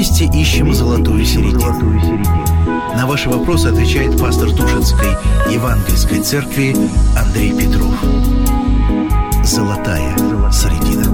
вместе ищем золотую середину. На ваши вопросы отвечает пастор Тушинской Евангельской церкви Андрей Петров. Золотая середина.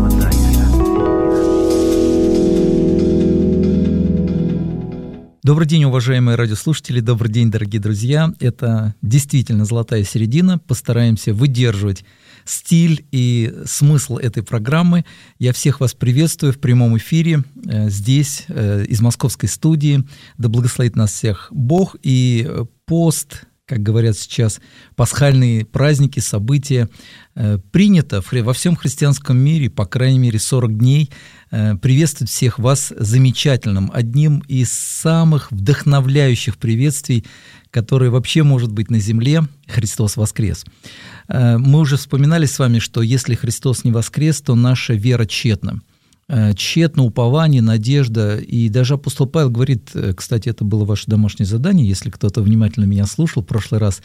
Добрый день, уважаемые радиослушатели, добрый день, дорогие друзья. Это действительно «Золотая середина». Постараемся выдерживать стиль и смысл этой программы. Я всех вас приветствую в прямом эфире здесь, из московской студии. Да благословит нас всех Бог. И пост, как говорят сейчас, пасхальные праздники, события, принято во всем христианском мире, по крайней мере, 40 дней, приветствовать всех вас замечательным, одним из самых вдохновляющих приветствий, которое вообще может быть на земле. Христос воскрес. Мы уже вспоминали с вами, что если Христос не воскрес, то наша вера тщетна. Тщетно упование, надежда. И даже апостол Павел говорит, кстати, это было ваше домашнее задание, если кто-то внимательно меня слушал, в прошлый раз,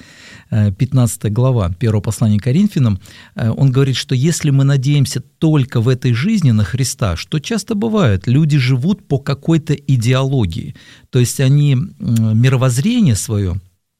15 глава 1 послания Коринфянам, он говорит, что если мы надеемся только в этой жизни на Христа, что часто бывает, люди живут по какой-то идеологии, то есть они мировоззрение свое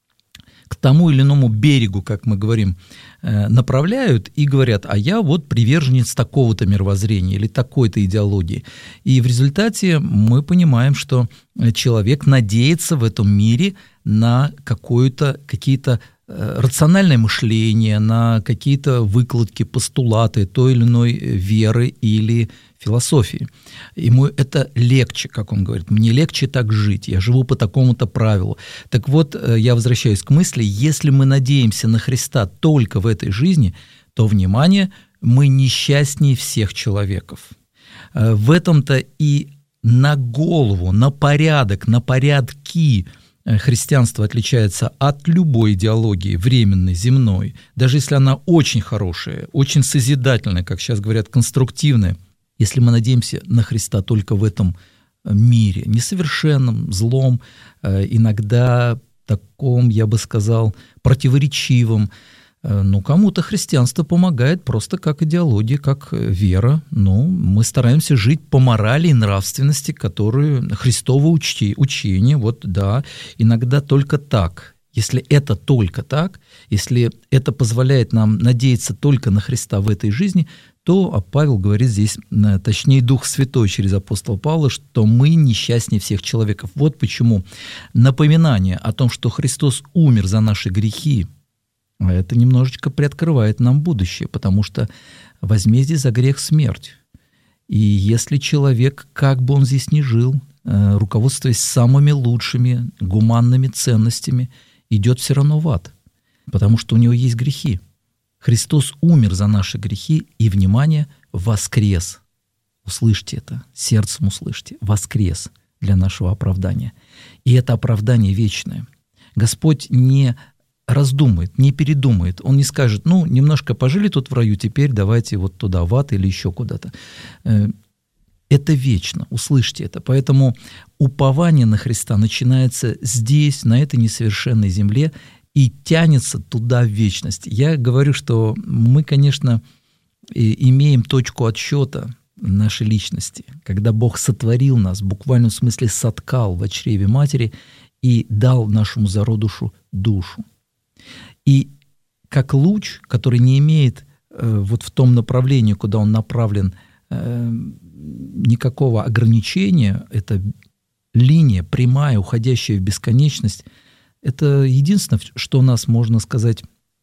к тому или иному берегу, как мы говорим, направляют и говорят, а я вот приверженец такого-то мировоззрения или такой-то идеологии. И в результате мы понимаем, что человек надеется в этом мире на какие-то рациональное мышление, на какие-то выкладки, постулаты той или иной веры или философии. Ему это легче, как он говорит, мне легче так жить, я живу по такому-то правилу. Так вот, я возвращаюсь к мысли, если мы надеемся на Христа только в этой жизни, то, внимание, мы несчастнее всех человеков. В этом-то и на голову, на порядок, на порядки христианство отличается от любой идеологии временной, земной, даже если она очень хорошая, очень созидательная, как сейчас говорят, конструктивная. Если мы надеемся на Христа только в этом мире, несовершенном, злом, иногда таком, я бы сказал, противоречивом, кому-то христианство помогает просто как идеология, как вера. Мы стараемся жить по морали и нравственности, которые Христово учение, иногда только так. Если это только так, если это позволяет нам надеяться только на Христа в этой жизни, то Павел говорит здесь, точнее Дух Святой через апостола Павла, что мы несчастнее всех человеков. Вот почему напоминание о том, что Христос умер за наши грехи, это немножечко приоткрывает нам будущее, потому что возмездие за грех — смерть. И если человек, как бы он здесь ни жил, руководствуясь самыми лучшими гуманными ценностями, идет все равно в ад, потому что у него есть грехи. Христос умер за наши грехи и, внимание, воскрес. Услышьте это, сердцем услышьте. Воскрес для нашего оправдания. И это оправдание вечное. Господь не раздумает, не передумает. Он не скажет, немножко пожили тут в раю, теперь давайте вот туда, в ад или еще куда-то. Это вечно, услышьте это. Поэтому упование на Христа начинается здесь, на этой несовершенной земле, и тянется туда в вечность. Я говорю, что мы, конечно, имеем точку отсчета нашей личности, когда Бог сотворил нас, в буквальном смысле соткал в чреве матери и дал нашему зародышу душу. И как луч, который не имеет вот в том направлении, куда он направлен, никакого ограничения, это линия прямая, уходящая в бесконечность, это единственное, что нас, можно сказать,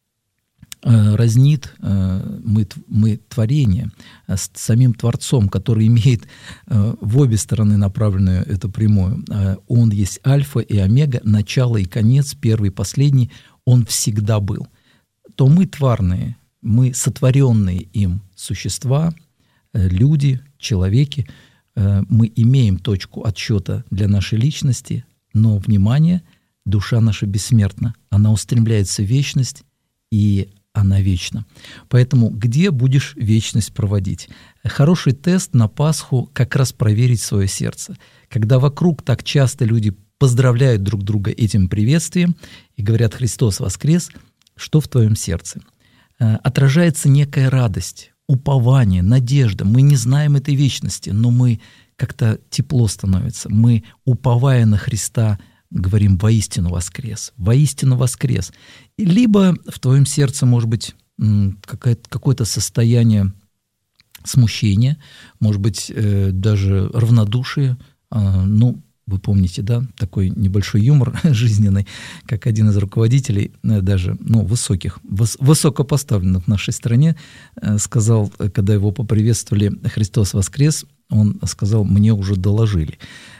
разнит, мы творение с самим Творцом, который имеет в обе стороны направленную эту прямую. Он есть альфа и омега, начало и конец, первый и последний, он всегда был. То мы тварные, мы сотворенные им существа, люди, человеки, мы имеем точку отсчета для нашей личности, но, внимание, душа наша бессмертна, она устремляется в вечность, и она вечна. Поэтому где будешь вечность проводить? Хороший тест на Пасху как раз проверить свое сердце. Когда вокруг так часто люди поздравляют друг друга этим приветствием и говорят «Христос воскрес», что в твоем сердце? Отражается некая радость. упование, надежда. Мы не знаем этой вечности, но мы как-то тепло становится. Мы, уповая на Христа, говорим: воистину воскрес, воистину воскрес. Либо в твоем сердце может быть какое-то состояние смущения, может быть, даже равнодушие. Вы помните, да, такой небольшой юмор жизненный, как один из руководителей, даже высокопоставленных в нашей стране, сказал, когда его поприветствовали: «Христос воскрес», он сказал: «Мне уже доложили».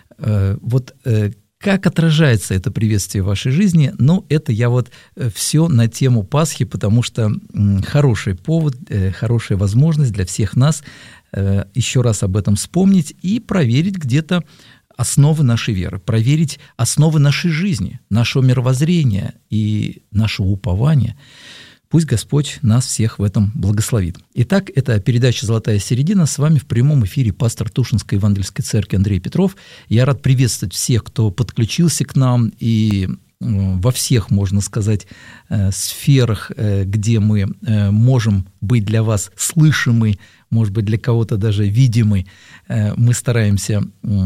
Как отражается это приветствие в вашей жизни? Это я все на тему Пасхи, потому что хороший повод, хорошая возможность для всех нас еще раз об этом вспомнить и проверить где-то основы нашей веры, проверить основы нашей жизни, нашего мировоззрения и нашего упования. Пусть Господь нас всех в этом благословит. Итак, это передача «Золотая середина». С вами в прямом эфире пастор Тушинской Евангельской церкви Андрей Петров. Я рад приветствовать всех, кто подключился к нам, и во всех, можно сказать, сферах, где мы можем быть для вас слышимы, может быть, для кого-то даже видимы. Мы стараемся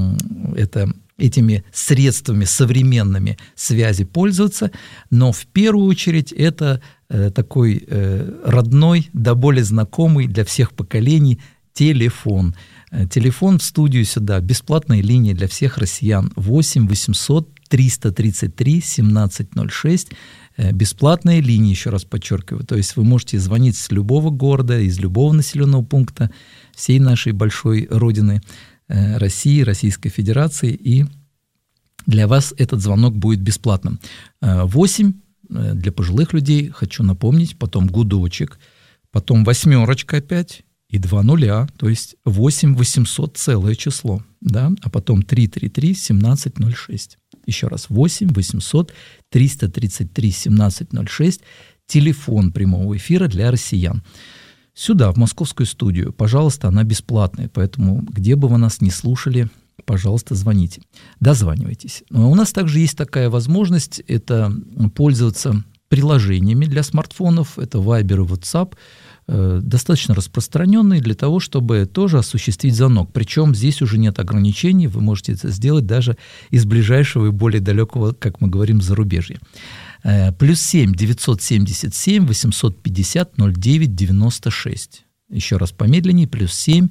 этими средствами современными связи пользоваться, но в первую очередь это такой родной, до боли знакомый для всех поколений телефон. Телефон в студию сюда, бесплатная линия для всех россиян, 8 800 333 1706, бесплатная линия, еще раз подчеркиваю, то есть вы можете звонить с любого города, из любого населенного пункта всей нашей большой родины России, Российской Федерации, и для вас этот звонок будет бесплатным. 8 для пожилых людей, хочу напомнить, потом гудочек, потом 8 опять и 2 нуля, то есть 8 800 целое число, да, а потом 333 1706. Еще раз, 8 800 333 1706, телефон прямого эфира для россиян. Сюда, в московскую студию, пожалуйста, она бесплатная, поэтому где бы вы нас ни слушали, пожалуйста, звоните, дозванивайтесь. У нас также есть такая возможность, это пользоваться приложениями для смартфонов, это Viber и WhatsApp, достаточно распространенные для того, чтобы тоже осуществить звонок. Причем здесь уже нет ограничений, вы можете это сделать даже из ближайшего и более далекого, как мы говорим, зарубежья. +7 977 850 09 96. Еще раз помедленнее, +7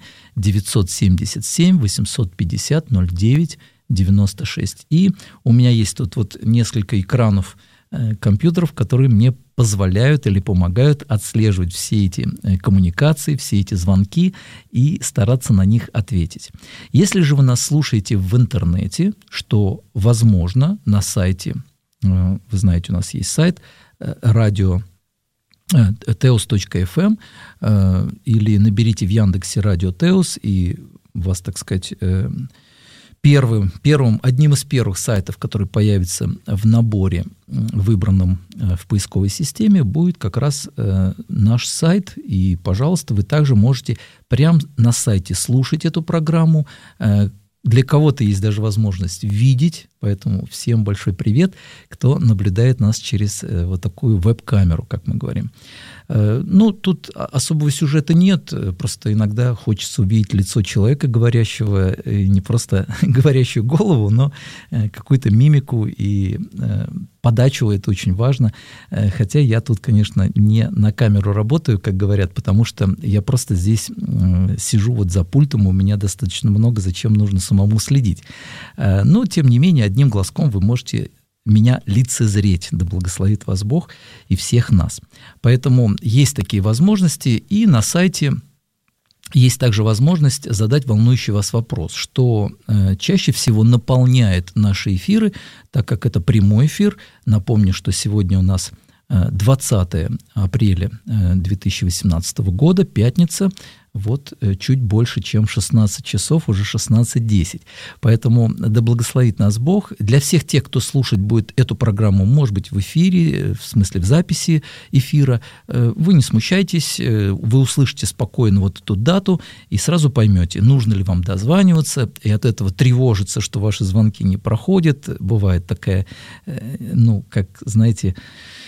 977 850 09 96. И у меня есть тут несколько экранов компьютеров, которые мне позволяют или помогают отслеживать все эти коммуникации, все эти звонки и стараться на них ответить. Если же вы нас слушаете в интернете, что возможно на сайте, вы знаете, у нас есть сайт радио teos.fm, или наберите в Яндексе радио Теос, и вас, так сказать, одним из первых сайтов, который появится в наборе, выбранном в поисковой системе, будет как раз наш сайт. И, пожалуйста, вы также можете прямо на сайте слушать эту программу. Для кого-то есть даже возможность видеть, поэтому всем большой привет, кто наблюдает нас через такую веб-камеру, как мы говорим. Тут особого сюжета нет, просто иногда хочется увидеть лицо человека, говорящего, не просто говорящую голову, но какую-то мимику и подачу, это очень важно. Хотя я тут, конечно, не на камеру работаю, как говорят, потому что я просто здесь сижу за пультом, у меня достаточно много, зачем нужно самому следить. Но, тем не менее, одним глазком вы можете меня лицезреть, да благословит вас Бог и всех нас. Поэтому есть такие возможности, и на сайте есть также возможность задать волнующий вас вопрос, что чаще всего наполняет наши эфиры, так как это прямой эфир. Напомню, что сегодня у нас 20 апреля 2018 года, пятница, чуть больше, чем 16 часов, уже 16:10. Поэтому да благословит нас Бог. Для всех тех, кто слушать будет эту программу, может быть, в эфире, в смысле в записи эфира, вы не смущайтесь, вы услышите спокойно эту дату и сразу поймете, нужно ли вам дозваниваться, и от этого тревожиться, что ваши звонки не проходят. Бывает такая, как, знаете,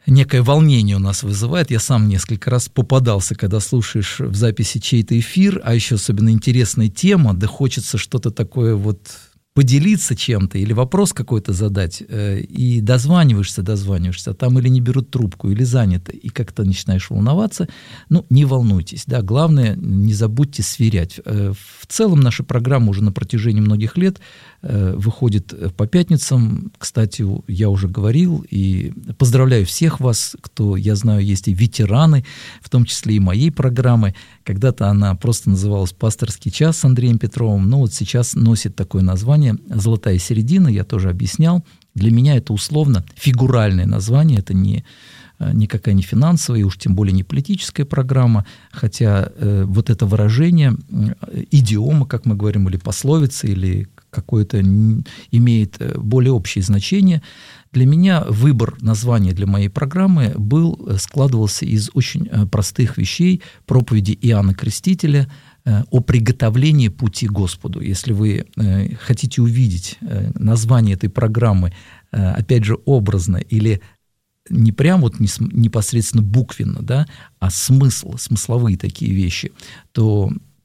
некое волнение у нас вызывает. Я сам несколько раз попадался, когда слушаешь в записи чей-то эфир, а еще особенно интересная тема, да хочется что-то такое вот поделиться чем-то или вопрос какой-то задать, и дозваниваешься, а там или не берут трубку, или заняты, и как-то начинаешь волноваться. Ну, не волнуйтесь, да, главное, не забудьте сверять. В целом наша программа уже на протяжении многих лет выходит по пятницам. Кстати, я уже говорил, и поздравляю всех вас, кто, я знаю, есть и ветераны, в том числе и моей программы. Когда-то она просто называлась «Пасторский час» с Андреем Петровым, но вот сейчас носит такое название «Золотая середина», я тоже объяснял. Для меня это условно фигуральное название, это никакая не финансовая, и уж тем более не политическая программа, хотя вот это выражение, идиома, как мы говорим, или пословица, или какое-то имеет более общее значение. Для меня выбор названия для моей программы складывался из очень простых вещей, проповеди Иоанна Крестителя о приготовлении пути Господу. Если вы хотите увидеть название этой программы, опять же, образно или не прям вот непосредственно буквенно, да, а смысловые такие вещи, то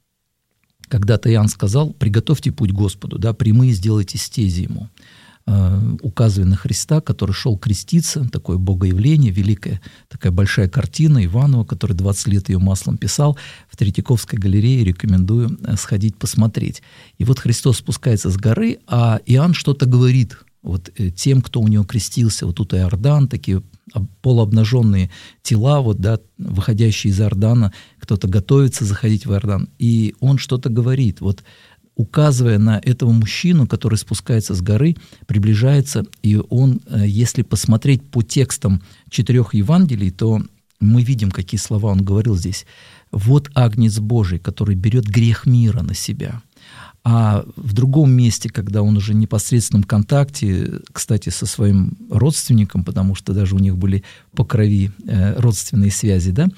когда-то Иоанн сказал: «Приготовьте путь Господу, да, прямые сделайте стези Ему», указывая на Христа, который шел креститься, такое богоявление, великая такая большая картина Иванова, который 20 лет ее маслом писал, в Третьяковской галерее, рекомендую сходить посмотреть. И вот Христос спускается с горы, а Иоанн что-то говорит вот тем, кто у него крестился. Вот тут Иордан, такие полуобнаженные тела, вот, да, выходящие из Иордана, кто-то готовится заходить в Иордан, и он что-то говорит, вот, указывая на этого мужчину, который спускается с горы, приближается, и он, если посмотреть по текстам 4 Евангелий, то мы видим, какие слова он говорил здесь. «Вот Агнец Божий, который берет грех мира на себя». А в другом месте, когда он уже в непосредственном контакте, кстати, со своим родственником, потому что даже у них были по крови родственные связи, да,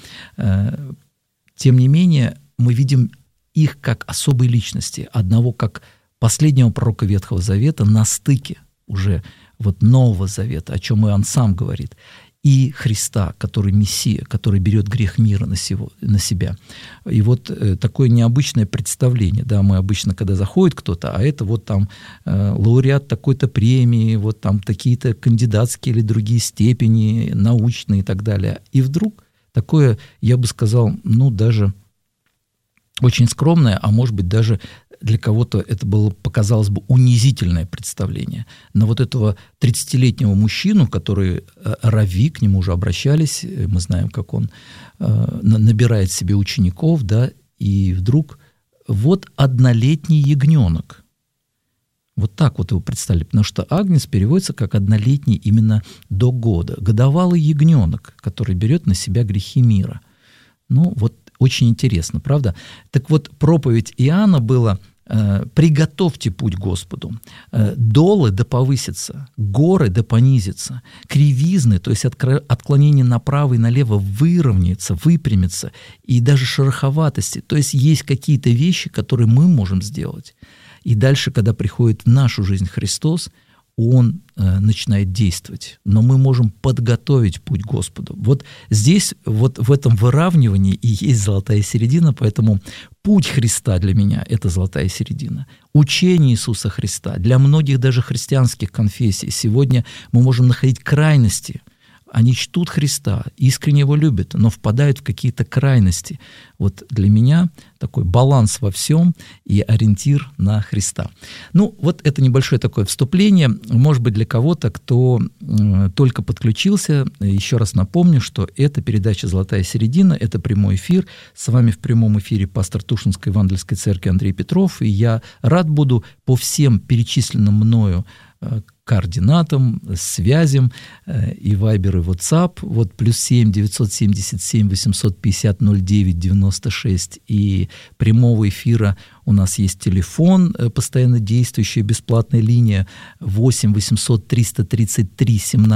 тем не менее мы видим их как особые личности, одного как последнего пророка Ветхого Завета на стыке уже вот Нового Завета, о чем Иоанн сам говорит, и Христа, который Мессия, который берет грех мира на себя. И вот такое необычное представление, да, мы обычно, когда заходит кто-то, а это вот там лауреат такой-то премии, вот там такие-то кандидатские или другие степени, научные и так далее. И вдруг такое, я бы сказал, ну, даже очень скромное, а может быть даже для кого-то это было, показалось бы, унизительное представление. Но вот этого 30-летнего мужчину, который рави, к нему уже обращались, мы знаем, как он набирает себе учеников, да, и вдруг вот 1-летний ягненок. Вот так вот его представили, потому что агнец переводится как 1-летний именно до года. Годовалый ягненок, который берет на себя грехи мира. Ну, вот очень интересно, правда? Так вот, проповедь Иоанна была: «Приготовьте путь Господу, долы да повысятся, горы да понизятся, кривизны, то есть отклонение направо и налево выровняется, выпрямится, и даже шероховатости». То есть есть какие-то вещи, которые мы можем сделать. И дальше, когда приходит в нашу жизнь Христос, Он начинает действовать, но мы можем подготовить путь Господу. Вот здесь, вот в этом выравнивании и есть золотая середина, поэтому путь Христа для меня – это золотая середина. Учение Иисуса Христа для многих даже христианских конфессий. Сегодня мы можем находить крайности. Они чтут Христа, искренне Его любят, но впадают в какие-то крайности. Вот для меня такой баланс во всем и ориентир на Христа. Ну, вот это небольшое такое вступление. Может быть, для кого-то, кто только подключился, еще раз напомню, что это передача «Золотая середина», это прямой эфир. С вами в прямом эфире пастор Тушинской Евангельской церкви Андрей Петров, и я рад буду по всем перечисленным мною координатам, связям, и Вайбер, и WhatsApp, вот +7 977 850 09 96, и прямого эфира у нас есть телефон, постоянно действующая бесплатная линия 8 800 333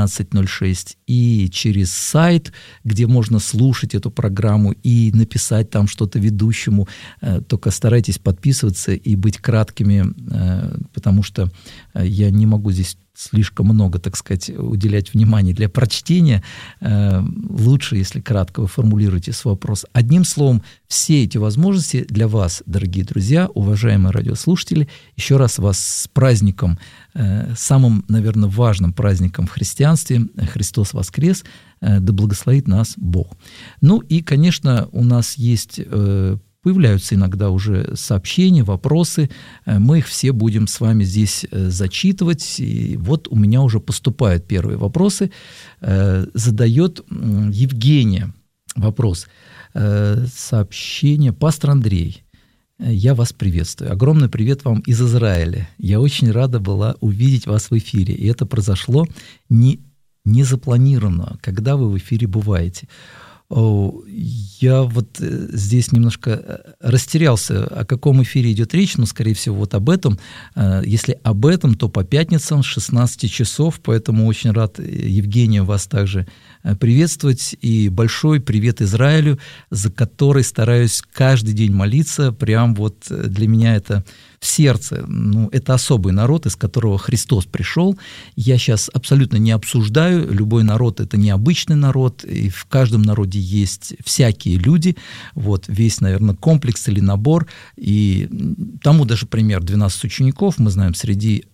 1706, и через сайт, где можно слушать эту программу и написать там что-то ведущему, только старайтесь подписываться и быть краткими, потому что я не могу здесь слишком много, так сказать, уделять внимания для прочтения. Лучше, если кратко вы формулируете свой вопрос. Одним словом, все эти возможности для вас, дорогие друзья, уважаемые радиослушатели, еще раз вас с праздником, самым, наверное, важным праздником в христианстве, Христос воскрес, да благословит нас Бог. Ну и, конечно, у нас есть... Появляются иногда уже сообщения, вопросы. Мы их все будем с вами здесь зачитывать. И вот у меня уже поступают первые вопросы. Задает Евгения вопрос. Сообщение. Пастор Андрей, я вас приветствую. Огромный привет вам из Израиля. Я очень рада была увидеть вас в эфире. И это произошло не запланированно, когда вы в эфире бываете. Я вот здесь немножко растерялся, о каком эфире идет речь, но, скорее всего, вот об этом. Если об этом, то по пятницам с 16 часов, поэтому очень рад, Евгения, вас также приветствовать. И большой привет Израилю, за который стараюсь каждый день молиться. Прям вот для меня это в сердце. Ну, это особый народ, из которого Христос пришел. Я сейчас абсолютно не обсуждаю. Любой народ – это необычный народ, и в каждом народе есть всякие люди. Вот весь, наверное, комплекс или набор. И тому даже пример 12 учеников, мы знаем, среди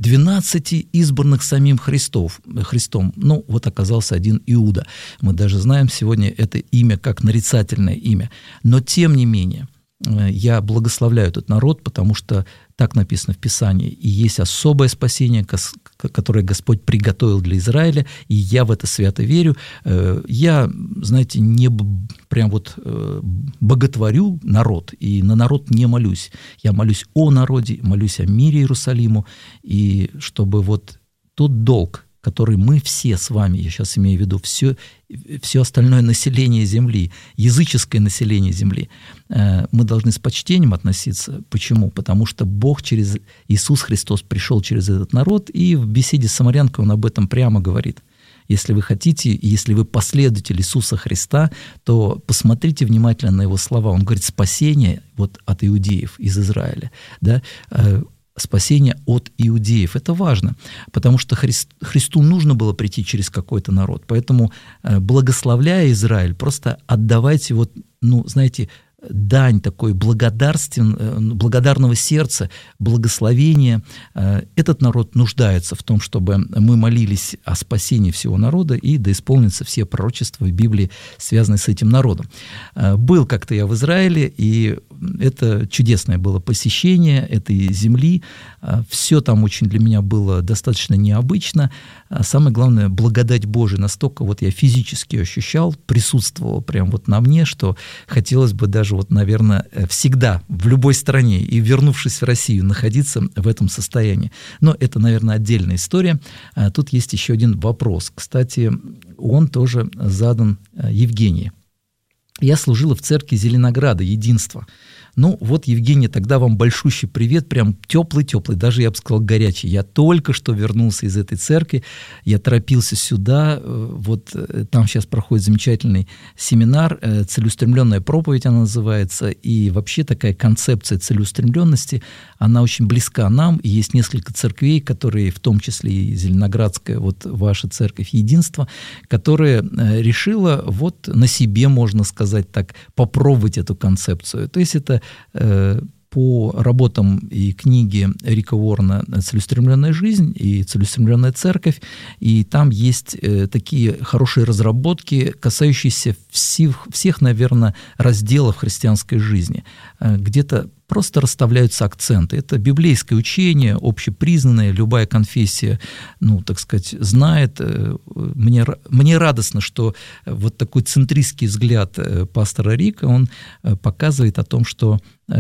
12 избранных самим Христом, ну, вот оказался один Иуда. Мы даже знаем сегодня это имя как нарицательное имя. Но, тем не менее, я благословляю этот народ, потому что так написано в Писании. И есть особое спасение, которое Господь приготовил для Израиля, и я в это свято верю. Я, знаете, не прям вот боготворю народ, и на народ не молюсь. Я молюсь о народе, молюсь о мире Иерусалиму, и чтобы вот тот долг, который мы все с вами, я сейчас имею в виду все остальное население Земли, языческое население Земли, мы должны с почтением относиться. Почему? Потому что Бог через Иисус Христос пришел через этот народ, и в беседе с самарянкой Он об этом прямо говорит. Если вы хотите, если вы последователь Иисуса Христа, то посмотрите внимательно на Его слова. Он говорит: спасение вот от иудеев из Израиля, да, спасение от иудеев. Это важно, потому что Христу нужно было прийти через какой-то народ. Поэтому, благословляя Израиль, просто отдавайте вот, ну, знаете, дань такой благодарного сердца, благословения. Этот народ нуждается в том, чтобы мы молились о спасении всего народа, и да исполнятся все пророчества в Библии, связанные с этим народом. Был как-то я в Израиле, и это чудесное было посещение этой земли. Все там очень для меня было достаточно необычно. Самое главное, благодать Божия настолько вот я физически ощущал, присутствовала прям вот на мне, что хотелось бы даже вот, наверное, всегда в любой стране и, вернувшись в Россию, находиться в этом состоянии. Но это, наверное, отдельная история. Тут есть еще один вопрос. Кстати, он тоже задан Евгении. Я служила в церкви Зеленограда «Единство». Ну вот, Евгений, тогда вам большущий привет, прям теплый-теплый, даже, я бы сказал, горячий. Я только что вернулся из этой церкви, я торопился сюда, вот там сейчас проходит замечательный семинар, «Целеустремленная проповедь» она называется, и вообще такая концепция целеустремленности, она очень близка нам, и есть несколько церквей, которые, в том числе и Зеленоградская, вот ваша церковь «Единство», которая решила вот на себе, можно сказать так, попробовать эту концепцию. То есть это по работам и книге Рика Уоррена «Целеустремленная жизнь» и «Целеустремленная церковь», и там есть такие хорошие разработки, касающиеся всех, наверное, разделов христианской жизни. Где-то просто расставляются акценты. Это библейское учение, общепризнанное, любая конфессия, ну, так сказать, знает. Мне радостно, что вот такой центристский взгляд пастора Рика, он показывает о том, что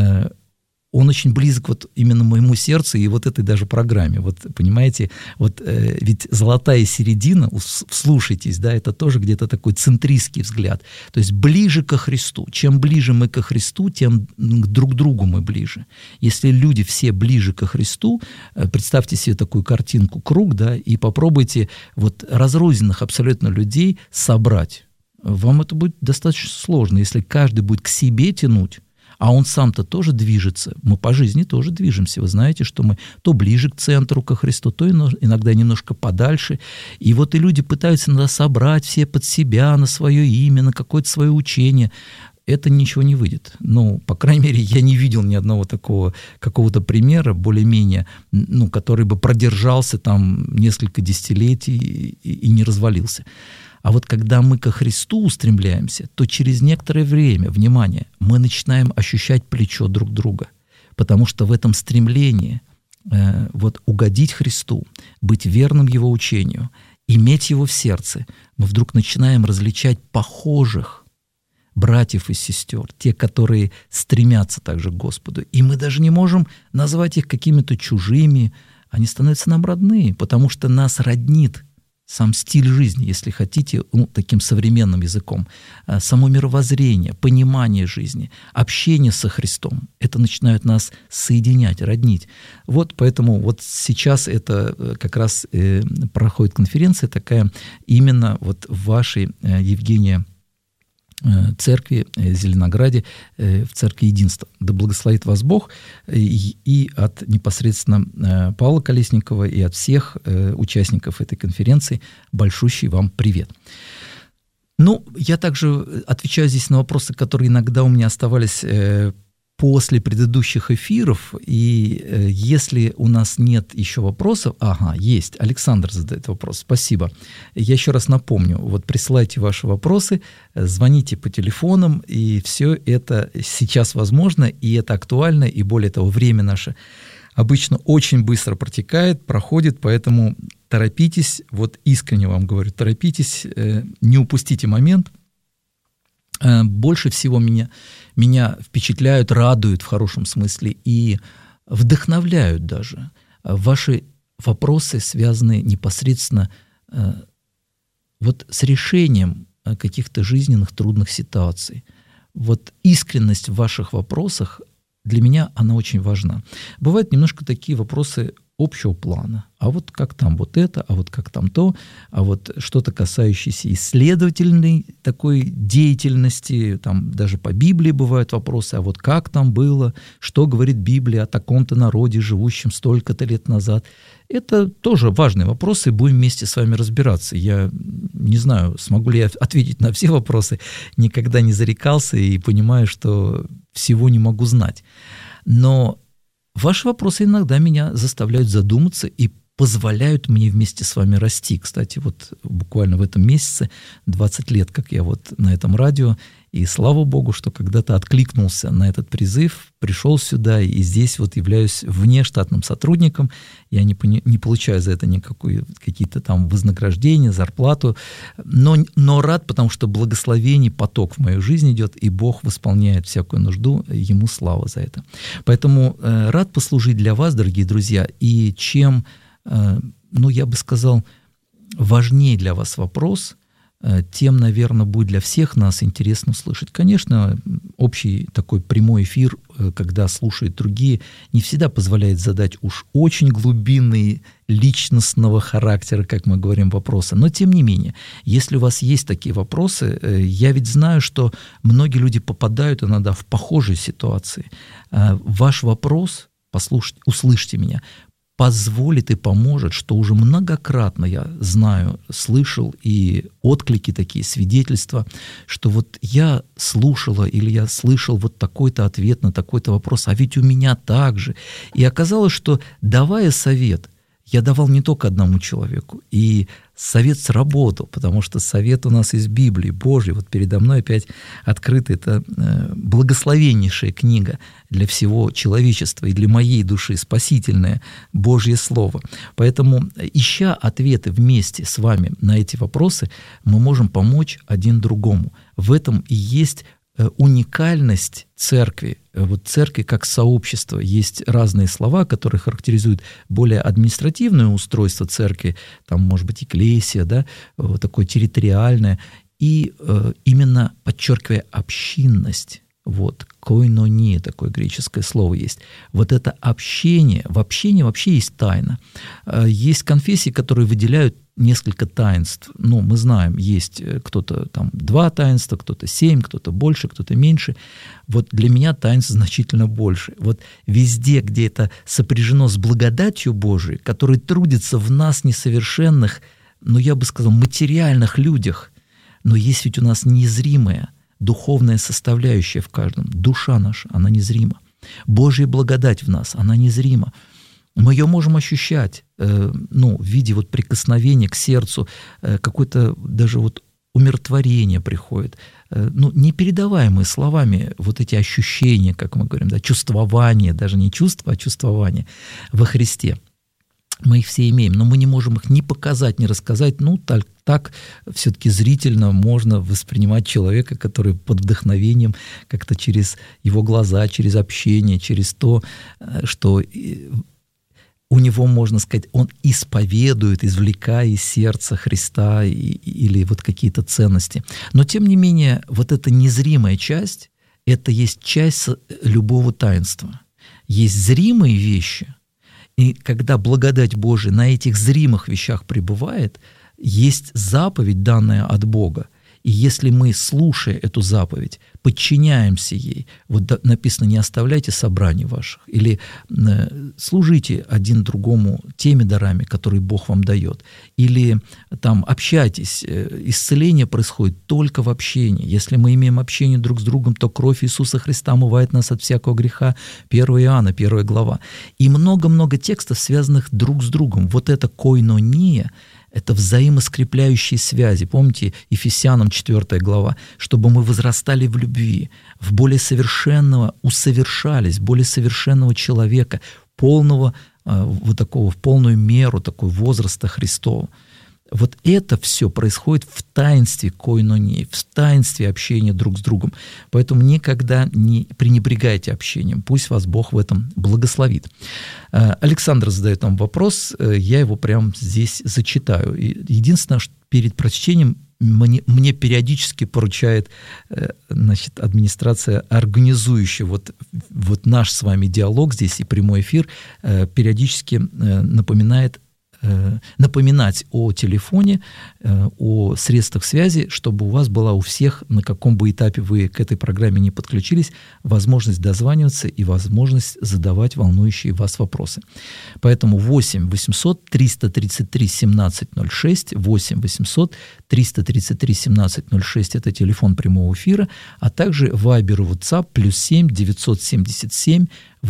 он очень близок вот именно моему сердцу и вот этой даже программе. Вот понимаете, вот ведь золотая середина, вслушайтесь, да, это тоже где-то такой центристский взгляд. То есть ближе ко Христу. Чем ближе мы ко Христу, тем друг к другу мы ближе. Если люди все ближе ко Христу, представьте себе такую картинку, круг, да, и попробуйте вот разрозненных абсолютно людей собрать. Вам это будет достаточно сложно, если каждый будет к себе тянуть, а он сам-то тоже движется. Мы по жизни тоже движемся. Вы знаете, что мы то ближе к центру, ко Христу, то иногда немножко подальше. И вот и люди пытаются иногда собрать все под себя, на свое имя, на какое-то свое учение. Это ничего не выйдет. Ну, по крайней мере, я не видел ни одного такого какого-то примера, более-менее, ну, который бы продержался там несколько десятилетий и не развалился. А вот когда мы ко Христу устремляемся, то через некоторое время, внимание, мы начинаем ощущать плечо друг друга, потому что в этом стремлении вот угодить Христу, быть верным Его учению, иметь Его в сердце, мы вдруг начинаем различать похожих братьев и сестер, те, которые стремятся также к Господу. И мы даже не можем назвать их какими-то чужими, они становятся нам родные, потому что нас роднит сам стиль жизни, если хотите, ну, таким современным языком, само мировоззрение, понимание жизни, общение со Христом. Это начинает нас соединять, роднить. Вот поэтому вот сейчас это как раз проходит конференция такая именно вот в вашей, Евгения, церкви в Зеленограде, в церкви Единства. Да благословит вас Бог, и от непосредственно Павла Колесникова, и от всех участников этой конференции большущий вам привет. Ну, я также отвечаю здесь на вопросы, которые иногда у меня оставались после предыдущих эфиров, и если у нас нет еще вопросов... Ага, есть. Александр задает вопрос. Спасибо. Я еще раз напомню, вот присылайте ваши вопросы, звоните по телефонам, и все это сейчас возможно, и это актуально, и более того, время наше обычно очень быстро протекает, проходит, поэтому торопитесь, вот искренне вам говорю, торопитесь, не упустите момент. Больше всего меня впечатляют, радуют в хорошем смысле и вдохновляют даже ваши вопросы, связанные непосредственно вот с решением каких-то жизненных трудных ситуаций. Вот искренность в ваших вопросах, для меня она очень важна. Бывают немножко такие вопросы общего плана. А вот как там вот это, а вот как там то, а вот что-то касающееся исследовательной такой деятельности, там даже по Библии бывают вопросы, а вот как там было, что говорит Библия о таком-то народе, живущем столько-то лет назад. Это тоже важные вопросы, будем вместе с вами разбираться. Я не знаю, смогу ли я ответить на все вопросы, никогда не зарекался и понимаю, что всего не могу знать. Но ваши вопросы иногда меня заставляют задуматься и позволяют мне вместе с вами расти. Кстати, вот буквально в этом месяце 20 лет, как я вот на этом радио, и слава Богу, что когда-то откликнулся на этот призыв, пришел сюда, и здесь вот являюсь внештатным сотрудником. Я не получаю за это какие-то там вознаграждения, зарплату, но рад, потому что благословение, поток в мою жизнь идет, и Бог восполняет всякую нужду, Ему слава за это. Поэтому рад послужить для вас, дорогие друзья, и чем, я бы сказал, важнее для вас вопрос, тем, наверное, будет для всех нас интересно услышать. Конечно, общий такой прямой эфир, когда слушают другие, не всегда позволяет задать уж очень глубинные личностного характера, как мы говорим, вопросы. Но, тем не менее, если у вас есть такие вопросы, я ведь знаю, что многие люди попадают иногда в похожие ситуации. Ваш вопрос, услышьте меня, позволит и поможет, что уже многократно я знаю, слышал и отклики такие, свидетельства, что вот я слушала или я слышал вот такой-то ответ на такой-то вопрос, а ведь у меня так же. И оказалось, что давая совет, я давал не только одному человеку, и совет сработал, потому что совет у нас из Библии Божьей. Вот передо мной опять открыта эта благословеннейшая книга для всего человечества и для моей души, спасительное Божье Слово. Поэтому, ища ответы вместе с вами на эти вопросы, мы можем помочь один другому. В этом и есть уникальность церкви. Вот церкви как сообщество. Есть разные слова, которые характеризуют более административное устройство церкви, там, может быть, экклесия, да, вот такое территориальное, и именно подчеркивая общинность. Вот, койнония, такое греческое слово есть. Вот это общение, в общении вообще есть тайна. Есть конфессии, которые выделяют несколько таинств. Ну, мы знаем, есть кто-то там 2 таинства, кто-то 7, кто-то больше, кто-то меньше. Вот для меня таинств значительно больше. Вот везде, где это сопряжено с благодатью Божией, которая трудится в нас несовершенных, ну, я бы сказал, материальных людях, но есть ведь у нас незримая, духовная составляющая в каждом. Душа наша, она незрима. Божья благодать в нас, она незрима. Мы ее можем ощущать, в виде вот прикосновения к сердцу, какое-то даже вот умиротворение приходит. Непередаваемые словами вот эти ощущения, как мы говорим, да, чувствование, даже не чувство, а чувствование во Христе. Мы их все имеем, но мы не можем их ни показать, ни рассказать. Так все-таки зрительно можно воспринимать человека, который под вдохновением как-то через его глаза, через общение, через то, что у него, можно сказать, он исповедует, извлекая из сердца Христа или вот какие-то ценности. Но, тем не менее, вот эта незримая часть, это есть часть любого таинства. Есть зримые вещи, и когда благодать Божия на этих зримых вещах пребывает, есть заповедь, данная от Бога. И если мы, слушая эту заповедь, подчиняемся ей, вот написано: не оставляйте собраний ваших, или служите один другому теми дарами, которые Бог вам дает, или там общайтесь, исцеление происходит только в общении. Если мы имеем общение друг с другом, то кровь Иисуса Христа омывает нас от всякого греха. 1 Иоанна, 1 глава. И много-много текстов, связанных друг с другом. Вот это койнония, это взаимоскрепляющие связи. Помните, Ефесянам 4 глава, чтобы мы возрастали в любви, в более совершенного, усовершались, более совершенного человека, полного, вот такого, в полную меру, такой возраста Христова. Вот это все происходит в таинстве койнонии, в таинстве общения друг с другом. Поэтому никогда не пренебрегайте общением. Пусть вас Бог в этом благословит. Александр задает нам вопрос, я его прямо здесь зачитаю. Единственное, что перед прочтением мне периодически поручает администрация, организующая вот наш с вами диалог здесь и прямой эфир, периодически напоминать о телефоне, о средствах связи, чтобы у вас была у всех, на каком бы этапе вы к этой программе не подключились, возможность дозваниваться и возможность задавать волнующие вас вопросы. Поэтому 8 800 333 1706, 8 800 333 1706 – это телефон прямого эфира, а также Viber и WhatsApp +7 977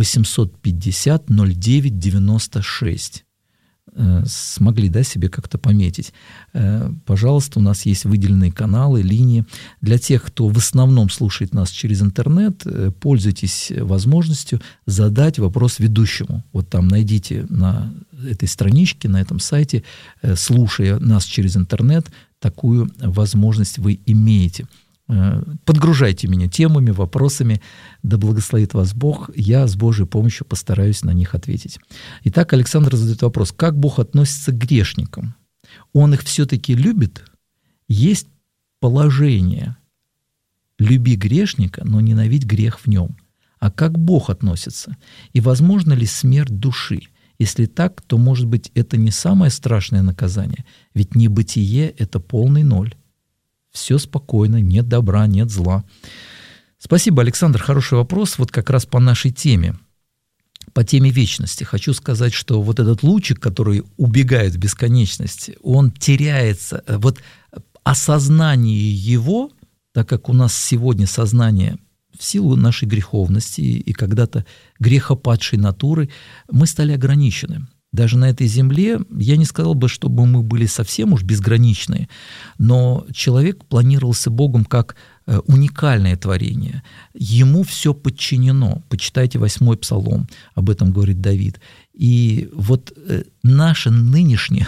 850 09 96. Смогли, да, себе как-то пометить. Пожалуйста, у нас есть выделенные каналы, линии. Для тех, кто в основном слушает нас через интернет, пользуйтесь возможностью задать вопрос ведущему. Вот там найдите на этой страничке, на этом сайте, слушая нас через интернет, такую возможность вы имеете. Подгружайте меня темами, вопросами, да благословит вас Бог, я с Божьей помощью постараюсь на них ответить. Итак, Александр задает вопрос: как Бог относится к грешникам? Он их все-таки любит? Есть положение: люби грешника, но ненавидь грех в нем. А как Бог относится? И возможно ли смерть души? Если так, то, может быть, это не самое страшное наказание, ведь небытие — это полный ноль. Все спокойно, нет добра, нет зла. Спасибо, Александр, хороший вопрос. Вот как раз по нашей теме, по теме вечности. Хочу сказать, что вот этот лучик, который убегает в бесконечность, он теряется. Вот осознание его, так как у нас сегодня сознание в силу нашей греховности и когда-то грехопадшей натуры, мы стали ограничены. Даже на этой земле я не сказал бы, чтобы мы были совсем уж безграничные, но человек планировался Богом как уникальное творение. Ему все подчинено. Почитайте 8-й Псалом, об этом говорит Давид. И вот наше нынешнее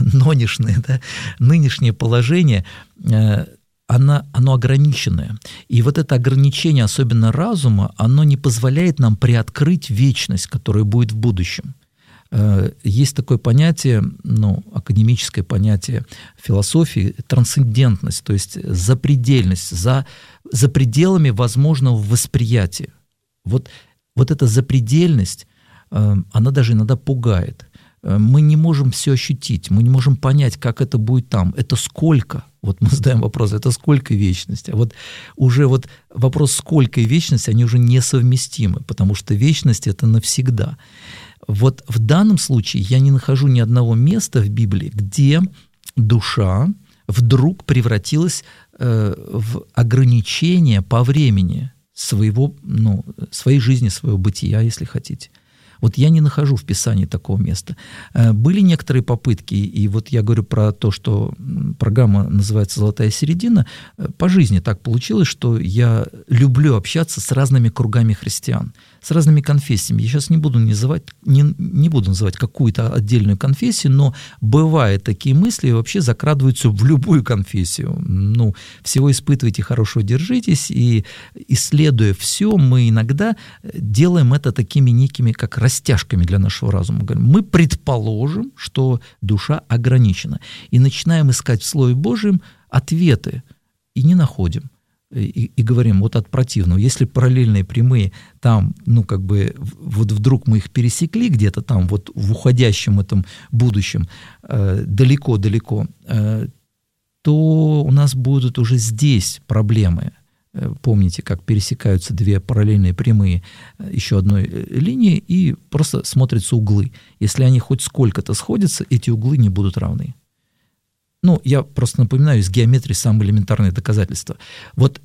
положение, оно ограниченное. И вот это ограничение, особенно разума, оно не позволяет нам приоткрыть вечность, которая будет в будущем. Есть такое понятие, академическое понятие философии, трансцендентность, то есть запредельность, за пределами возможного восприятия. Вот эта запредельность, она даже иногда пугает. Мы не можем все ощутить, мы не можем понять, как это будет там. Это сколько? Вот мы задаем вопрос, это сколько вечности? А уже вопрос сколько и вечность, они уже несовместимы, потому что вечность — это навсегда. Вот в данном случае я не нахожу ни одного места в Библии, где душа вдруг превратилась в ограничение по времени своей жизни, своего бытия, если хотите. Вот я не нахожу в Писании такого места. Были некоторые попытки, и вот я говорю про то, что программа называется «Золотая середина». По жизни так получилось, что я люблю общаться с разными кругами христиан, с разными конфессиями. Я сейчас не буду называть какую-то отдельную конфессию, но бывают такие мысли, и вообще закрадываются в любую конфессию. Всего испытывайте, хорошего держитесь, и исследуя все, мы иногда делаем это такими некими, как растяжками для нашего разума. Мы предположим, что душа ограничена, и начинаем искать в Слове Божьем ответы, и не находим. И говорим от противного. Если параллельные прямые, там, вдруг мы их пересекли где-то там, в уходящем этом будущем, далеко-далеко, то у нас будут уже здесь проблемы. Помните, как пересекаются две параллельные прямые еще одной линии, и просто смотрятся углы. Если они хоть сколько-то сходятся, эти углы не будут равны. Я просто напоминаю, из геометрии самые элементарные доказательства. Вот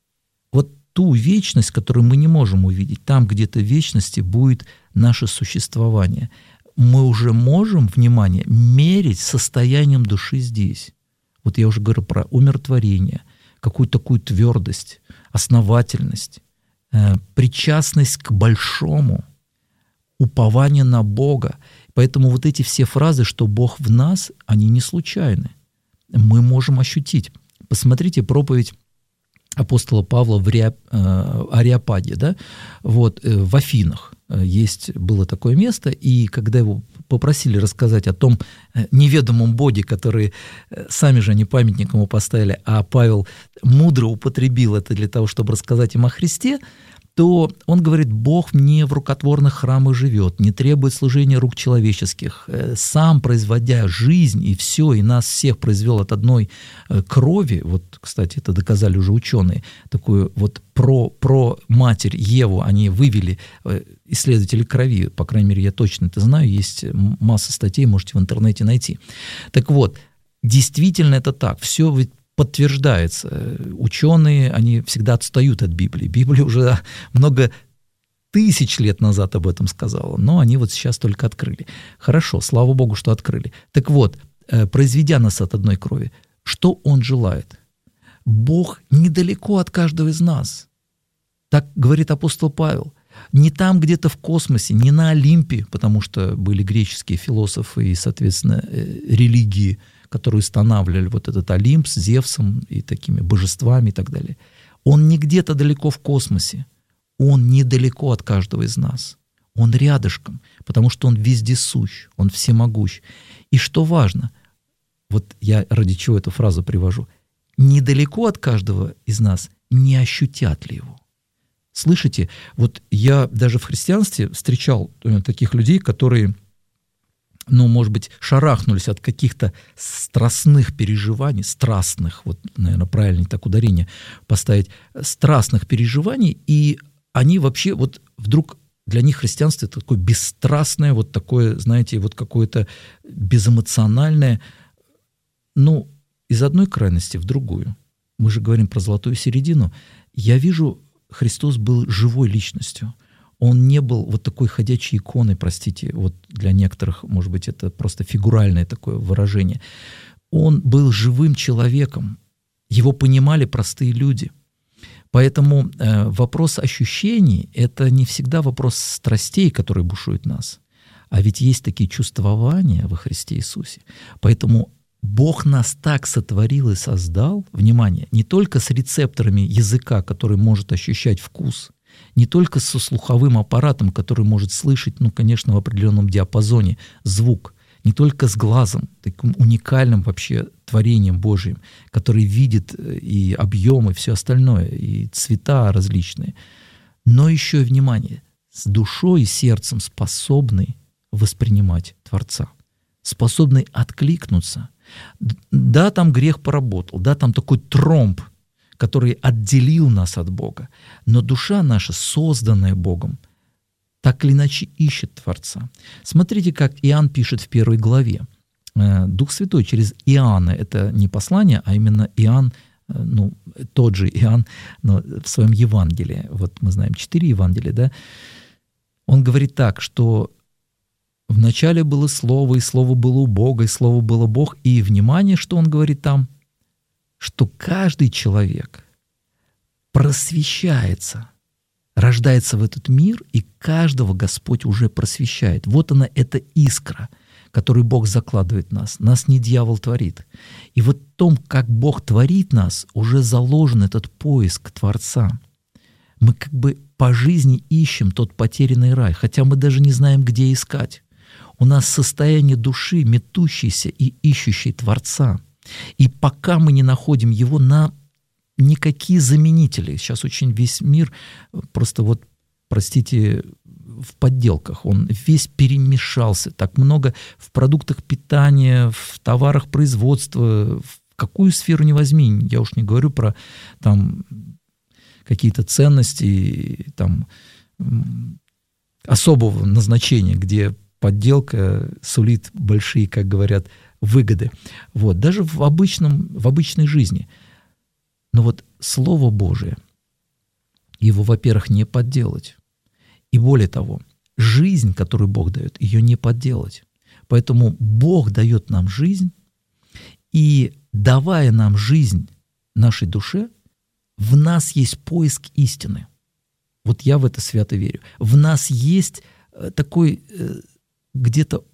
ту вечность, которую мы не можем увидеть, там где-то в вечности будет наше существование. Мы уже можем, внимание, мерить состоянием души здесь. Вот я уже говорю про умиротворение, какую-то такую твердость, основательность, причастность к большому, упование на Бога. Поэтому эти все фразы, что Бог в нас, они не случайны. Мы можем ощутить. Посмотрите проповедь апостола Павла в Ареопаге, да? В Афинах было такое место, и когда его попросили рассказать о том неведомом Боге, который сами же они памятник ему поставили, а Павел мудро употребил это для того, чтобы рассказать им о Христе, то он говорит: Бог не в рукотворных храмах живет, не требует служения рук человеческих, сам производя жизнь и все, и нас всех произвел от одной крови. Кстати, это доказали уже ученые, такую про матерь Еву они вывели, исследователи крови, по крайней мере, я точно это знаю, есть масса статей, можете в интернете найти. Так вот, действительно это так, все ведь подтверждается. Ученые, они всегда отстают от Библии. Библия уже много тысяч лет назад об этом сказала, но они сейчас только открыли. Хорошо, слава Богу, что открыли. Так вот, произведя нас от одной крови, что Он желает? Бог недалеко от каждого из нас. Так говорит апостол Павел. Не там где-то в космосе, не на Олимпе, потому что были греческие философы и, соответственно, религии, которые устанавливали этот Олимп с Зевсом и такими божествами и так далее. Он не где-то далеко в космосе. Он недалеко от каждого из нас. Он рядышком, потому что Он вездесущ, Он всемогущ. И что важно, я ради чего эту фразу привожу, недалеко от каждого из нас не ощутят ли Его. Слышите, я даже в христианстве встречал таких людей, которые, может быть, шарахнулись от каких-то страстных переживаний, страстных, наверное, правильнее так ударение поставить, страстных переживаний, и они вообще вдруг для них христианство — это такое бесстрастное, такое, знаете, какое-то безэмоциональное, из одной крайности в другую. Мы же говорим про золотую середину. Я вижу, Христос был живой личностью. Он не был такой ходячей иконой, простите, для некоторых, может быть, это просто фигуральное такое выражение. Он был живым человеком. Его понимали простые люди. Поэтому вопрос ощущений — это не всегда вопрос страстей, которые бушуют в нас. А ведь есть такие чувствования во Христе Иисусе. Поэтому Бог нас так сотворил и создал, внимание, не только с рецепторами языка, который может ощущать вкус, не только со слуховым аппаратом, который может слышать, конечно, в определенном диапазоне звук, не только с глазом, таким уникальным вообще творением Божьим, который видит и объемы, и все остальное, и цвета различные, но еще и, внимание, с душой и сердцем способный воспринимать Творца, способный откликнуться. Да, там грех поработал, да, там такой тромб, который отделил нас от Бога, но душа наша, созданная Богом, так или иначе ищет Творца. Смотрите, как Иоанн пишет в 1 главе. Дух Святой через Иоанна, это не послание, а именно Иоанн, тот же Иоанн, но в своем Евангелии, вот мы знаем 4 Евангелия, да, он говорит так, что вначале было Слово, и Слово было у Бога, и Слово было Бог, и, внимание, что он говорит там, что каждый человек просвещается, рождается в этот мир, и каждого Господь уже просвещает. Вот она, эта искра, которую Бог закладывает в нас. Нас не дьявол творит. И вот в том, как Бог творит нас, уже заложен этот поиск Творца. Мы как бы по жизни ищем тот потерянный рай, хотя мы даже не знаем, где искать. У нас состояние души, метущейся и ищущей Творца. И пока мы не находим его, нам никакие заменители. Сейчас очень весь мир просто простите, в подделках. Он весь перемешался. Так много в продуктах питания, в товарах производства, в какую сферу ни возьми. Я уж не говорю про там какие-то ценности там особого назначения, где подделка сулит большие, как говорят, выгоды. Даже в обычной жизни. Но Слово Божие, его, во-первых, не подделать. И более того, жизнь, которую Бог дает, ее не подделать. Поэтому Бог дает нам жизнь, и давая нам жизнь нашей душе, в нас есть поиск истины. Я в это свято верю. В нас есть такой где-то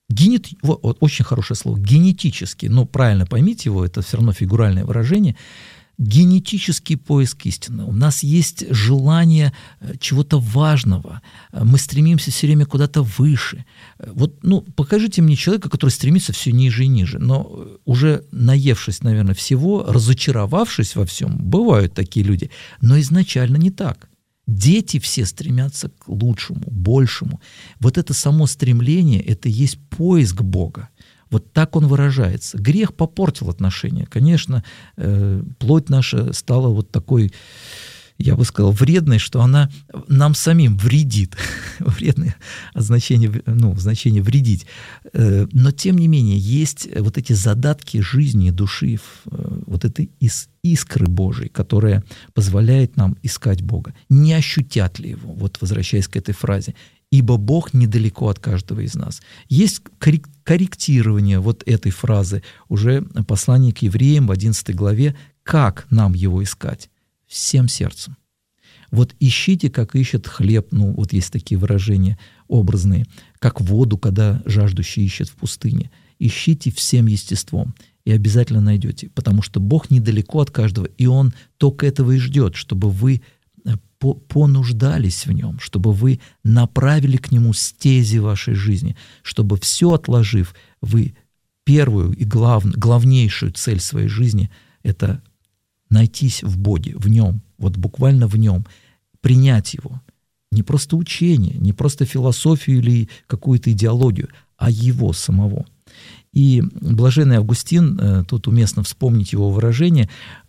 очень хорошее слово, генетический, правильно поймите его, это все равно фигуральное выражение, генетический поиск истины. У нас есть желание чего-то важного. Мы стремимся все время куда-то выше. Покажите мне человека, который стремится все ниже и ниже, но уже наевшись, наверное, всего, разочаровавшись во всем, бывают такие люди, но изначально не так. Дети все стремятся к лучшему, большему. Это само стремление, это и есть поиск Бога. Так он выражается. Грех попортил отношения. Конечно, плоть наша стала такой, я бы сказал, вредной, что она нам самим вредит. Вредное значение, значение вредить. Но, тем не менее, есть эти задатки жизни и души, этой искры Божией, которая позволяет нам искать Бога. Не ощутят ли его? Возвращаясь к этой фразе. Ибо Бог недалеко от каждого из нас. Есть корректирование этой фразы уже послание к евреям в 11 главе. Как нам его искать? Всем сердцем. Ищите, как ищет хлеб, есть такие выражения образные, как воду, когда жаждущий ищет в пустыне. Ищите всем естеством, и обязательно найдете, потому что Бог недалеко от каждого, и Он только этого и ждет, чтобы вы понуждались в Нем, чтобы вы направили к Нему стези вашей жизни, чтобы все отложив, вы первую и главнейшую цель своей жизни — это найтись в Боге, в Нем, буквально в Нем, принять Его. Не просто учение, не просто философию или какую-то идеологию, а Его самого. И блаженный Августин, тут уместно вспомнить его выражение,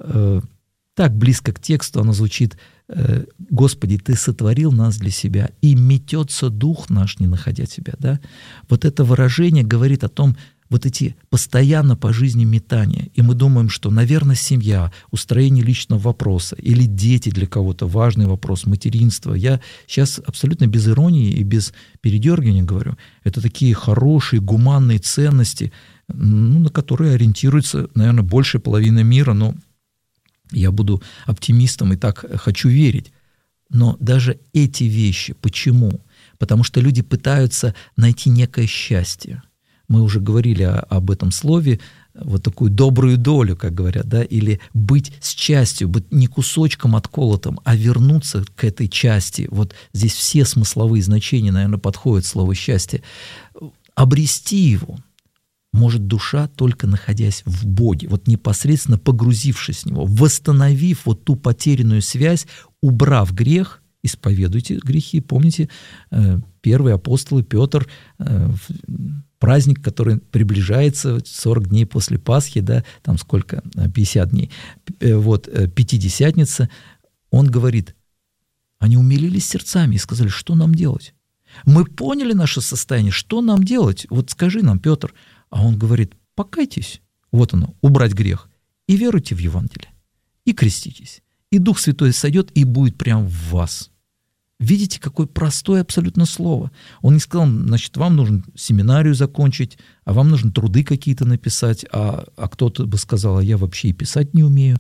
так близко к тексту оно звучит: «Господи, Ты сотворил нас для себя, и метется дух наш, не находя Тебя». Да? Это выражение говорит о том, эти постоянно по жизни метания. И мы думаем, что, наверное, семья, устроение личного вопроса или дети для кого-то, важный вопрос, материнство. Я сейчас абсолютно без иронии и без передергивания говорю. Это такие хорошие, гуманные ценности, на которые ориентируется, наверное, большая половина мира, но я буду оптимистом и так хочу верить. Но даже эти вещи, почему? Потому что люди пытаются найти некое счастье. Мы уже говорили об этом слове, вот такую добрую долю, как говорят, да, или быть с частью, быть не кусочком отколотым, а вернуться к этой части. Вот здесь все смысловые значения, наверное, подходят слово «счастье». Обрести его может душа, только находясь в Боге, вот непосредственно погрузившись в Него, восстановив вот ту потерянную связь, убрав грех. Исповедуйте грехи. Помните, первый апостол Петр, праздник, который приближается, 40 дней после Пасхи, да, там сколько, 50 дней, вот, Пятидесятница, он говорит, они умилились сердцами и сказали, что нам делать? Мы поняли наше состояние, что нам делать? Вот скажи нам, Петр. А он говорит, покайтесь, вот оно, убрать грех, и веруйте в Евангелие, и креститесь, и Дух Святой сойдет и будет прямо в вас. Видите, какое простое абсолютно слово. Он не сказал, значит, вам нужно семинарию закончить, а вам нужно труды какие-то написать, а кто-то бы сказал, а я вообще и писать не умею.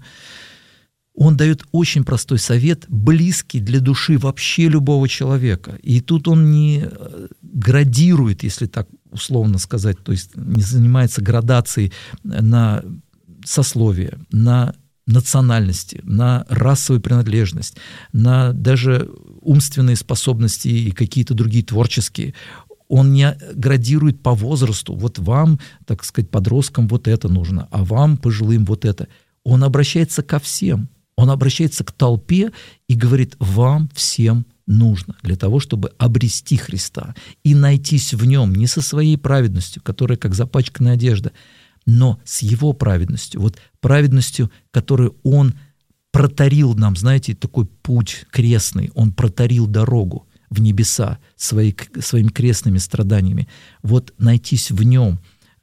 Он дает очень простой совет, близкий для души вообще любого человека. И тут он не градирует, если так условно сказать, то есть не занимается градацией на сословие, на национальности, на расовую принадлежность, на даже умственные способности и какие-то другие творческие. Он не градирует по возрасту. Вот вам, так сказать, подросткам вот это нужно, а вам, пожилым, вот это. Он обращается ко всем. Он обращается к толпе и говорит, вам всем нужно для того, чтобы обрести Христа и найтись в Нем не со своей праведностью, которая как запачканная одежда, но с Его праведностью, вот праведностью, которую Он протарил нам, знаете, такой путь крестный, Он протарил дорогу в небеса своими крестными страданиями. Вот найтись в Нем,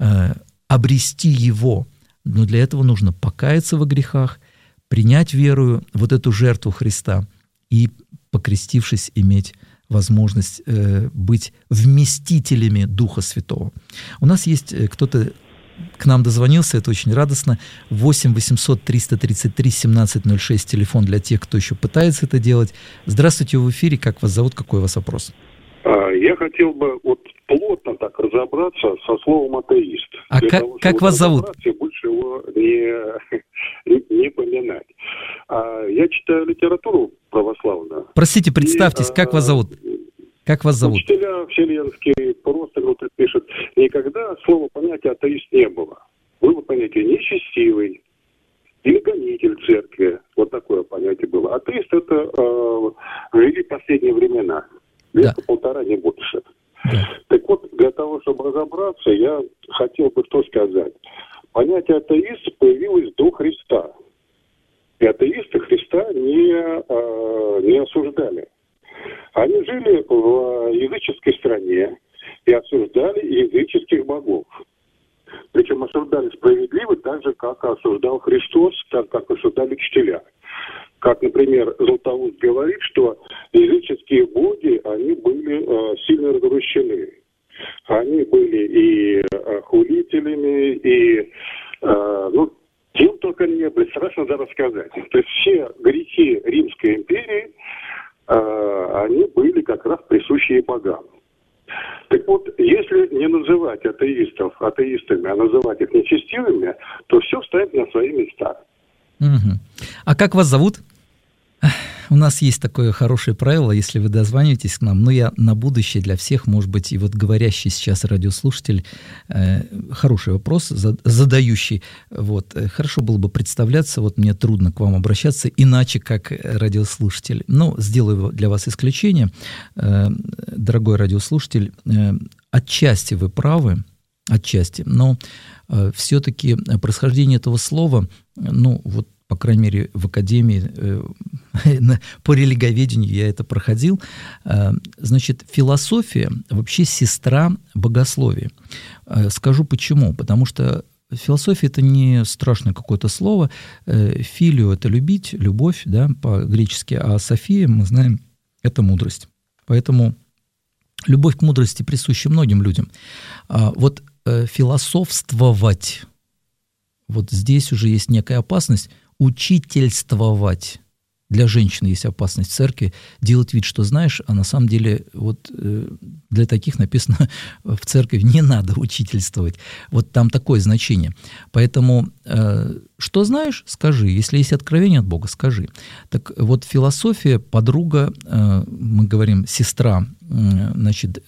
обрести Его, но для этого нужно покаяться во грехах, принять верою вот эту жертву Христа и, покрестившись, иметь возможность быть вместителями Духа Святого. У нас есть кто-то, к нам дозвонился, это очень радостно. 8 800 333 1706, телефон для тех, кто еще пытается это делать. Здравствуйте, вы в эфире, как вас зовут, какой у вас вопрос? Я хотел бы вот плотно так разобраться со словом «атеист». А как вас зовут? Больше его не поминать. Я читаю литературу православную. Простите, представьтесь, как вас зовут? Как вас зовут? Учителя вселенские просто кто-то пишет. Никогда слова понятия «атеист» не было. Было понятие «нечестивый», или гонитель церкви. Вот такое понятие было. Атеист — это ввели последние времена. Века полтора, не больше. Да. Так вот, для того, чтобы разобраться, я хотел бы что сказать. Понятие атеист появилось до Христа. И атеисты Христа не осуждали. Они жили в языческой стране и осуждали языческих богов. Причем осуждали справедливо так же, как осуждал Христос, так как осуждали учителя. Как, например, Златоуст говорит, что языческие боги, они были сильно разрушены. Они были и хулителями, и, кем только не были, страшно даже рассказать. То есть все грехи Римской империи, они были как раз присущие богам. Так вот, если не называть атеистов атеистами, а называть их нечестивыми, то все встанет на свои места. Угу. А как вас зовут? У нас есть такое хорошее правило, если вы дозваниваетесь к нам, я на будущее для всех, может быть, и вот говорящий сейчас радиослушатель, хороший вопрос, задающий, вот, хорошо было бы представляться, вот мне трудно к вам обращаться иначе, как радиослушатель, но сделаю для вас исключение, дорогой радиослушатель, отчасти вы правы, отчасти, но все-таки происхождение этого слова, по крайней мере, в академии по религоведению я это проходил. Значит, философия вообще сестра богословия. Скажу почему. Потому что философия — это не страшное какое-то слово. Филио — это любить, любовь, да, по-гречески, а софия, мы знаем, это мудрость. Поэтому любовь к мудрости присуща многим людям. Вот философствовать, вот здесь уже есть некая опасность. Учительствовать, для женщины есть опасность в церкви делать вид, что знаешь, а на самом деле вот для таких написано в церкви не надо учительствовать. Вот там такое значение. Поэтому что знаешь, скажи. Если есть откровение от Бога, скажи. Так вот философия, подруга, мы говорим сестра, значит,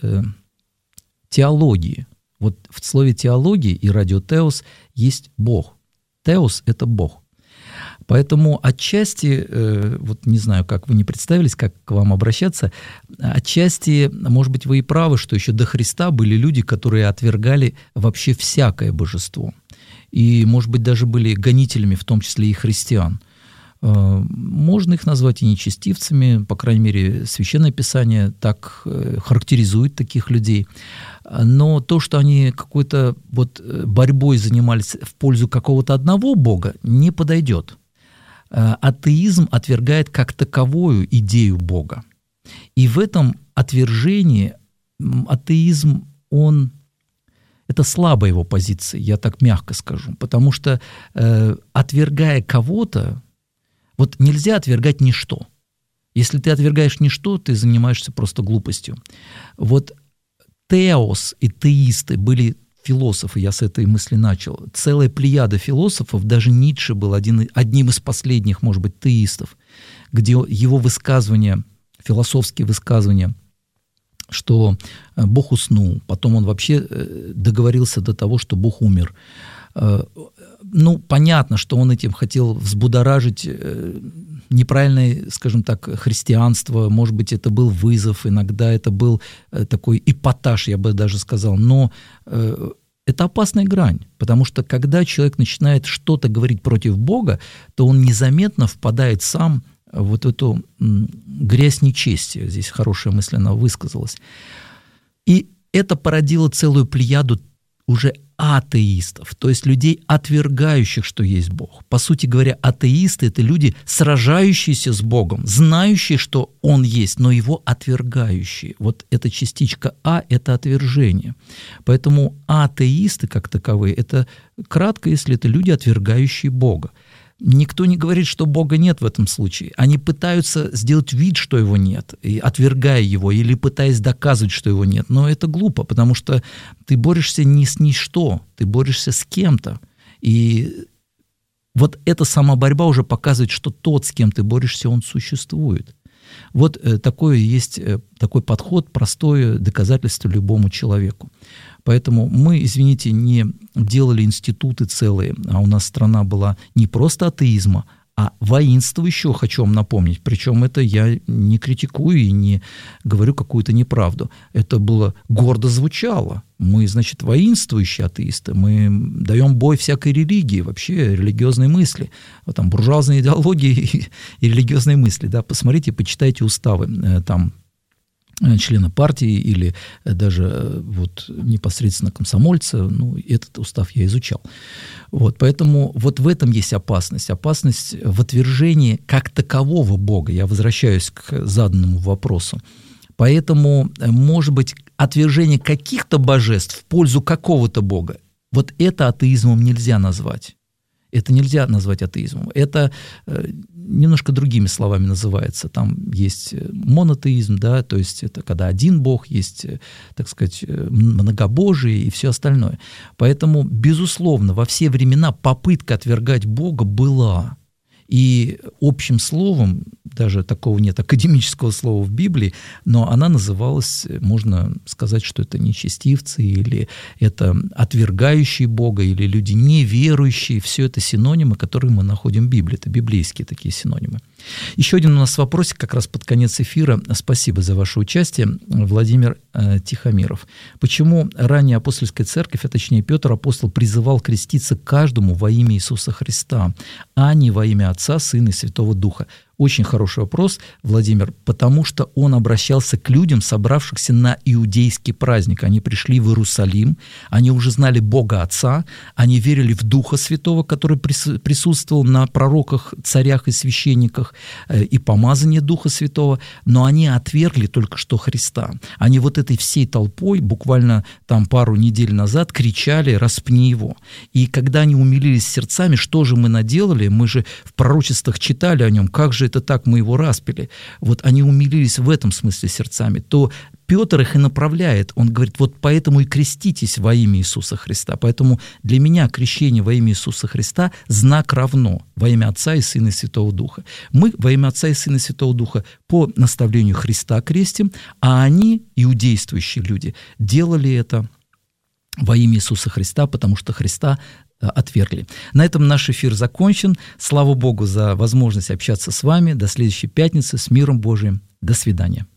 теологии. Вот в слове теологии и радиотеос есть Бог. Теос – это Бог. Поэтому отчасти, вот не знаю, как вы не представились, как к вам обращаться, отчасти, может быть, вы и правы, что еще до Христа были люди, которые отвергали вообще всякое божество. И, может быть, даже были гонителями, в том числе и христиан. Можно их назвать и нечестивцами, по крайней мере, Священное Писание так характеризует таких людей. Но то, что они какой-то вот борьбой занимались в пользу какого-то одного Бога, не подойдет. Атеизм отвергает как таковую идею Бога. И в этом отвержении атеизм, это слабая его позиция, я так мягко скажу, потому что, отвергая кого-то, вот нельзя отвергать ничто. Если ты отвергаешь ничто, ты занимаешься просто глупостью. Вот теос и теисты были философы, я с этой мысли начал. Целая плеяда философов, даже Ницше был одним из последних, может быть, теистов, где его высказывания, философские высказывания, что Бог уснул, потом он вообще договорился до того, что Бог умер. Ну, понятно, что он этим хотел взбудоражить неправильное, скажем так, христианство, может быть, это был вызов, иногда это был такой эпатаж, я бы даже сказал, но это опасная грань, потому что когда человек начинает что-то говорить против Бога, то он незаметно впадает сам в вот эту грязь нечестия, здесь хорошая мысль, она высказалась. И это породило целую плеяду уже атеистов, то есть людей, отвергающих, что есть Бог. По сути говоря, атеисты – это люди, сражающиеся с Богом, знающие, что Он есть, но Его отвергающие. Вот эта частичка «а» – это отвержение. Поэтому атеисты, как таковые, это кратко, если это люди, отвергающие Бога. Никто не говорит, что Бога нет в этом случае. Они пытаются сделать вид, что Его нет, и отвергая Его, или пытаясь доказывать, что Его нет. Но это глупо, потому что ты борешься не с ничто, ты борешься с кем-то. И вот эта сама борьба уже показывает, что тот, с кем ты борешься, он существует. Вот такой есть такой подход, простое доказательство любому человеку. Поэтому мы, извините, не делали институты целые, а у нас страна была не просто атеизма, а воинствующего, хочу вам напомнить. Причем это я не критикую и не говорю какую-то неправду. Это было гордо звучало. Мы, значит, воинствующие атеисты, мы даем бой всякой религии, вообще религиозной мысли, вот там буржуазной идеологии и религиозной мысли. Да? Посмотрите, почитайте уставы там члена партии или даже вот непосредственно комсомольца, ну, этот устав я изучал. Вот, поэтому вот в этом есть опасность. Опасность в отвержении как такового Бога. Я возвращаюсь к заданному вопросу. Поэтому, может быть, отвержение каких-то божеств в пользу какого-то Бога, вот это атеизмом нельзя назвать. Это нельзя назвать атеизмом. Это немножко другими словами называется. Там есть монотеизм, да, то есть это когда один Бог, есть, так сказать, многобожие и все остальное. Поэтому, безусловно, во все времена попытка отвергать Бога была. И общим словом, даже такого нет академического слова в Библии, но она называлась, можно сказать, что это нечестивцы, или это отвергающие Бога, или люди неверующие. Все это синонимы, которые мы находим в Библии. Это библейские такие синонимы. Еще один у нас вопросик как раз под конец эфира. Спасибо за ваше участие. Владимир Тихомиров. Почему ранее апостольская церковь, а точнее Петр апостол, призывал креститься каждому во имя Иисуса Христа, а не во имя Отца, Сына и Святого Духа? Очень хороший вопрос, Владимир, потому что он обращался к людям, собравшихся на иудейский праздник. Они пришли в Иерусалим, они уже знали Бога Отца, они верили в Духа Святого, который присутствовал на пророках, царях и священниках, и помазание Духа Святого, но они отвергли только что Христа. Они вот этой всей толпой, буквально там пару недель назад, кричали: «Распни его». И когда они умилились сердцами, что же мы наделали? Мы же в пророчествах читали о нем, как же же это так, мы его распяли. Вот они умилились в этом смысле сердцами. То Петр их и направляет. Он говорит, вот поэтому и креститесь во имя Иисуса Христа. Поэтому для меня крещение во имя Иисуса Христа знак равно во имя Отца и Сына и Святого Духа. Мы во имя Отца и Сына и Святого Духа по наставлению Христа крестим, а они, иудействующие люди, делали это во имя Иисуса Христа, потому что Христа отвергли. На этом наш эфир закончен. Слава Богу за возможность общаться с вами. До следующей пятницы. С миром Божиим. До свидания.